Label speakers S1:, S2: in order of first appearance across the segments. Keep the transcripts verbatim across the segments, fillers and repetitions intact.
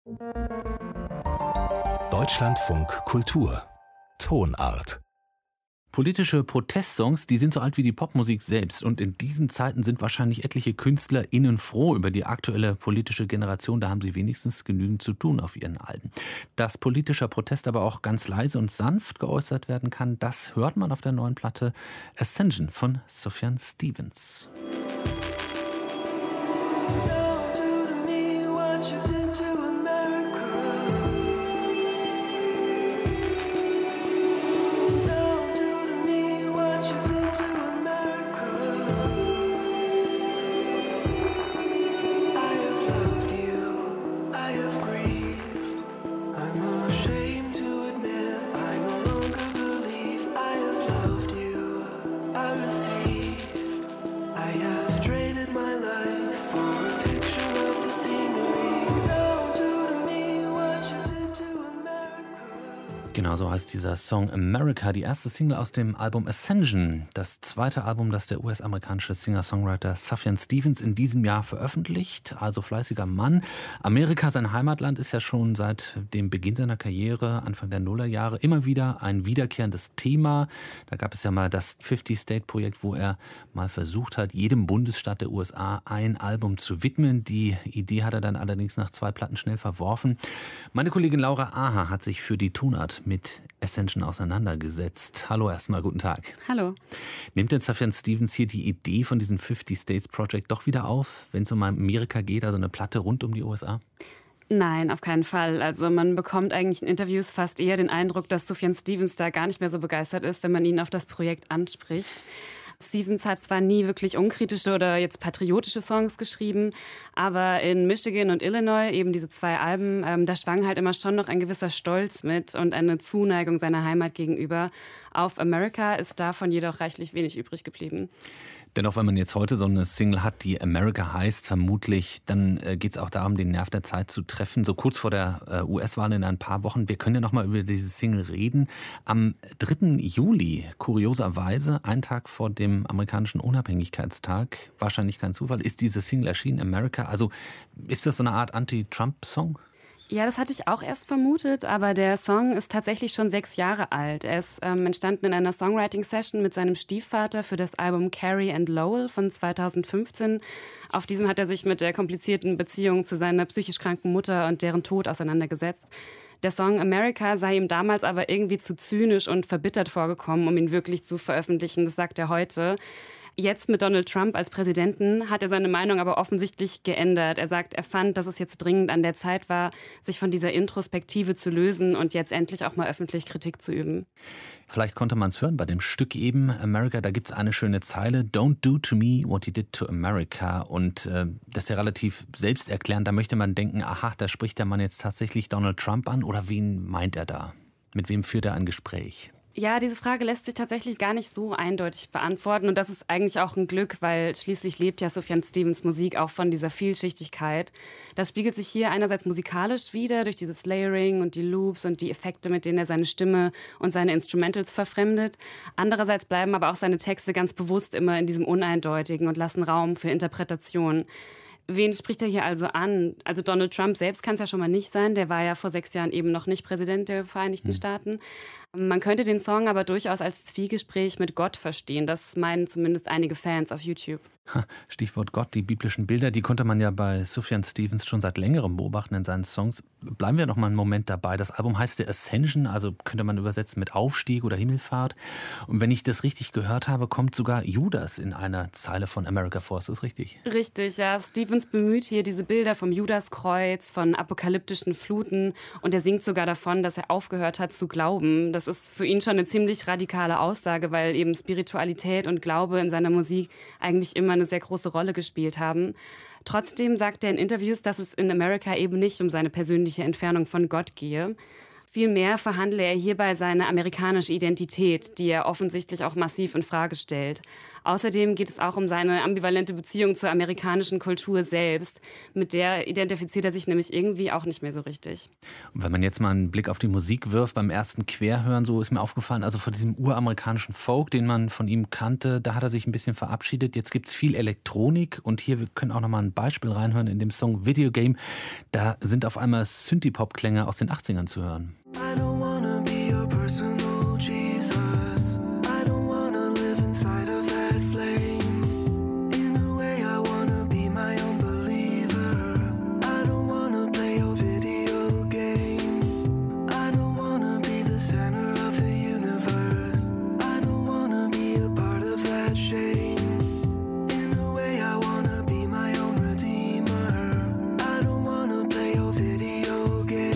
S1: Deutschlandfunk Kultur Tonart.
S2: Politische Protestsongs, die sind so alt wie die Popmusik selbst. Und in diesen Zeiten sind wahrscheinlich etliche KünstlerInnen froh über die aktuelle politische Generation. Da haben sie wenigstens genügend zu tun auf ihren Alben. Dass politischer Protest aber auch ganz leise und sanft geäußert werden kann, das hört man auf der neuen Platte Ascension von Sufjan Stevens. Genau so heißt dieser Song America, die erste Single aus dem Album Ascension, das zweite Album, das der U S-amerikanische Singer-Songwriter Sufjan Stevens in diesem Jahr veröffentlicht, also fleißiger Mann. Amerika, sein Heimatland, ist ja schon seit dem Beginn seiner Karriere, Anfang der Nullerjahre, immer wieder ein wiederkehrendes Thema. Da gab es ja mal das fifty-State-Projekt, wo er mal versucht hat, jedem Bundesstaat der U S A ein Album zu widmen. Die Idee hat er dann allerdings nach zwei Platten schnell verworfen. Meine Kollegin Laura Aha hat sich für die Tonart mit Ascension auseinandergesetzt. Hallo erstmal, guten Tag.
S3: Hallo.
S2: Nimmt denn Sufjan Stevens hier die Idee von diesem fifty States Project doch wieder auf, wenn es um Amerika geht, also eine Platte rund um die U S A?
S3: Nein, auf keinen Fall. Also man bekommt eigentlich in Interviews fast eher den Eindruck, dass Sufjan Stevens da gar nicht mehr so begeistert ist, wenn man ihn auf das Projekt anspricht. Stevens hat zwar nie wirklich unkritische oder jetzt patriotische Songs geschrieben, aber in Michigan und Illinois, eben diese zwei Alben, ähm, da schwang halt immer schon noch ein gewisser Stolz mit und eine Zuneigung seiner Heimat gegenüber. Auf America ist davon jedoch reichlich wenig übrig geblieben.
S2: Dennoch, wenn man jetzt heute so eine Single hat, die America heißt, vermutlich, dann äh, geht es auch darum, den Nerv der Zeit zu treffen. So kurz vor der äh, U S-Wahl in ein paar Wochen. Wir können ja noch mal über diese Single reden. Am dritten Juli, kurioserweise, ein Tag vor dem amerikanischen Unabhängigkeitstag, wahrscheinlich kein Zufall, ist diese Single erschienen, America. Also ist das so eine Art Anti-Trump-Song?
S3: Ja, das hatte ich auch erst vermutet, aber der Song ist tatsächlich schon sechs Jahre alt. Er ist ähm, entstanden in einer Songwriting-Session mit seinem Stiefvater für das Album Carrie and Lowell von zweitausendfünfzehn. Auf diesem hat er sich mit der komplizierten Beziehung zu seiner psychisch kranken Mutter und deren Tod auseinandergesetzt. Der Song America sei ihm damals aber irgendwie zu zynisch und verbittert vorgekommen, um ihn wirklich zu veröffentlichen. Das sagt er heute. Jetzt mit Donald Trump als Präsidenten hat er seine Meinung aber offensichtlich geändert. Er sagt, er fand, dass es jetzt dringend an der Zeit war, sich von dieser Introspektive zu lösen und jetzt endlich auch mal öffentlich Kritik zu üben.
S2: Vielleicht konnte man es hören bei dem Stück eben, America, da gibt es eine schöne Zeile, Don't do to me what you did to America. Und äh, das ist ja relativ selbsterklärend, da möchte man denken, aha, da spricht der Mann jetzt tatsächlich Donald Trump an oder wen meint er da? Mit wem führt er ein Gespräch?
S3: Ja, diese Frage lässt sich tatsächlich gar nicht so eindeutig beantworten und das ist eigentlich auch ein Glück, weil schließlich lebt ja Sufjan Stevens Musik auch von dieser Vielschichtigkeit. Das spiegelt sich hier einerseits musikalisch wider durch dieses Layering und die Loops und die Effekte, mit denen er seine Stimme und seine Instrumentals verfremdet. Andererseits bleiben aber auch seine Texte ganz bewusst immer in diesem Uneindeutigen und lassen Raum für Interpretation. Wen spricht er hier also an? Also Donald Trump selbst kann es ja schon mal nicht sein. Der war ja vor sechs Jahren eben noch nicht Präsident der Vereinigten hm. Staaten. Man könnte den Song aber durchaus als Zwiegespräch mit Gott verstehen. Das meinen zumindest einige Fans auf YouTube.
S2: Stichwort Gott, die biblischen Bilder, die konnte man ja bei Sufjan Stevens schon seit längerem beobachten in seinen Songs. Bleiben wir noch mal einen Moment dabei. Das Album heißt The Ascension, also könnte man übersetzen mit Aufstieg oder Himmelfahrt. Und wenn ich das richtig gehört habe, kommt sogar Judas in einer Zeile von America vor. Ist das richtig?
S3: Richtig, ja. Stevens bemüht hier diese Bilder vom Judaskreuz, von apokalyptischen Fluten. Und er singt sogar davon, dass er aufgehört hat zu glauben. Das ist für ihn schon eine ziemlich radikale Aussage, weil eben Spiritualität und Glaube in seiner Musik eigentlich immer eine sehr große Rolle gespielt haben. Trotzdem sagt er in Interviews, dass es in America eben nicht um seine persönliche Entfernung von Gott gehe. Vielmehr verhandle er hierbei seine amerikanische Identität, die er offensichtlich auch massiv in Frage stellt. Außerdem geht es auch um seine ambivalente Beziehung zur amerikanischen Kultur selbst. Mit der identifiziert er sich nämlich irgendwie auch nicht mehr so richtig.
S2: Und wenn man jetzt mal einen Blick auf die Musik wirft, beim ersten Querhören, so ist mir aufgefallen, also von diesem uramerikanischen Folk, den man von ihm kannte, da hat er sich ein bisschen verabschiedet. Jetzt gibt es viel Elektronik und hier, wir können auch noch mal ein Beispiel reinhören in dem Song Video Game. Da sind auf einmal Synthie-Pop-Klänge aus den achtzigern zu hören.
S4: I don't wanna be your personal Jesus. I don't wanna live inside of that flame. In a way I wanna be my own believer. I don't wanna play your video game. I don't wanna be the center of the universe. I don't wanna be a part of that shame. In a way I wanna be my own redeemer. I don't wanna play your video game.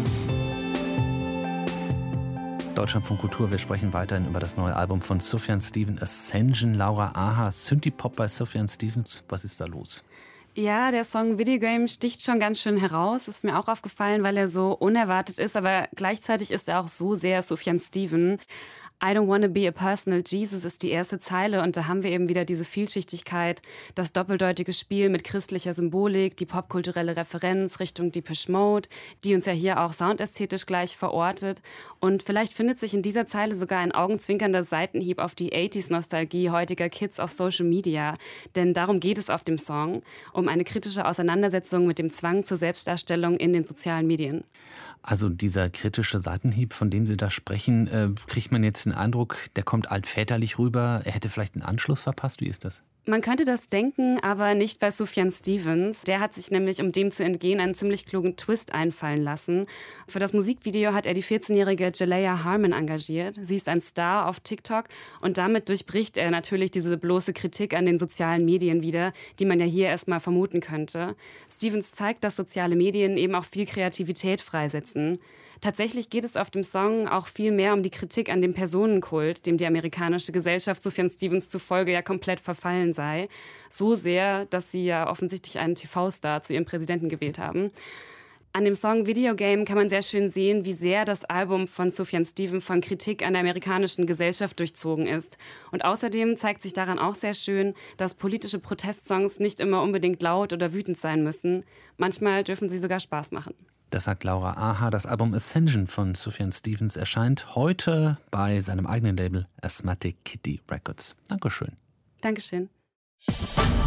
S2: Deutschlandfunk Kultur, wir sprechen weiterhin über das neue Album von Sufjan Stevens, Ascension. Laura Aha, Synthie-Pop bei Sufjan Stevens, was ist da los?
S3: Ja, der Song Video Game sticht schon ganz schön heraus. Ist mir auch aufgefallen, weil er so unerwartet ist, aber gleichzeitig ist er auch so sehr Sufjan Stevens. I don't wanna be a personal Jesus ist die erste Zeile und da haben wir eben wieder diese Vielschichtigkeit, das doppeldeutige Spiel mit christlicher Symbolik, die popkulturelle Referenz Richtung Depeche Mode, die uns ja hier auch soundästhetisch gleich verortet. Und vielleicht findet sich in dieser Zeile sogar ein augenzwinkernder Seitenhieb auf die achtziger-Nostalgie heutiger Kids auf Social Media. Denn darum geht es auf dem Song, um eine kritische Auseinandersetzung mit dem Zwang zur Selbstdarstellung in den sozialen Medien.
S2: Also dieser kritische Seitenhieb, von dem Sie da sprechen, äh, kriegt man jetzt den Eindruck, der kommt altväterlich rüber. Er hätte vielleicht einen Anschluss verpasst. Wie ist das?
S3: Man könnte das denken, aber nicht bei Sufjan Stevens. Der hat sich nämlich, um dem zu entgehen, einen ziemlich klugen Twist einfallen lassen. Für das Musikvideo hat er die vierzehnjährige Jalaiah Harmon engagiert. Sie ist ein Star auf TikTok und damit durchbricht er natürlich diese bloße Kritik an den sozialen Medien wieder, die man ja hier erstmal vermuten könnte. Stevens zeigt, dass soziale Medien eben auch viel Kreativität freisetzen. Tatsächlich geht es auf dem Song auch viel mehr um die Kritik an dem Personenkult, dem die amerikanische Gesellschaft Sufjan Stevens zufolge ja komplett verfallen sei. So sehr, dass sie ja offensichtlich einen T V-Star zu ihrem Präsidenten gewählt haben. An dem Song Video Game kann man sehr schön sehen, wie sehr das Album von Sufjan Stevens von Kritik an der amerikanischen Gesellschaft durchzogen ist. Und außerdem zeigt sich daran auch sehr schön, dass politische Protestsongs nicht immer unbedingt laut oder wütend sein müssen. Manchmal dürfen sie sogar Spaß machen.
S2: Das sagt Laura Aha. Das Album Ascension von Sufjan Stevens erscheint heute bei seinem eigenen Label Asthmatic Kitty Records. Dankeschön.
S3: Dankeschön.